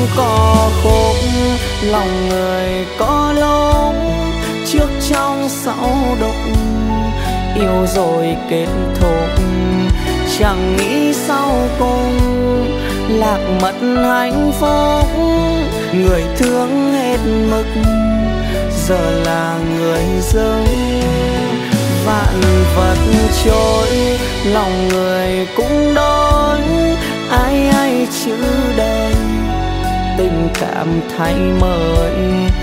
có khúc, lòng người có lúc trước trong sau đụng, yêu rồi kết thúc chẳng nghĩ sau cùng lạc mất hạnh phúc. Người thương hết mực giờ là người dưng, vạn vật trôi lòng người cũng đôi, ai ai chữ đời tình cảm thay mới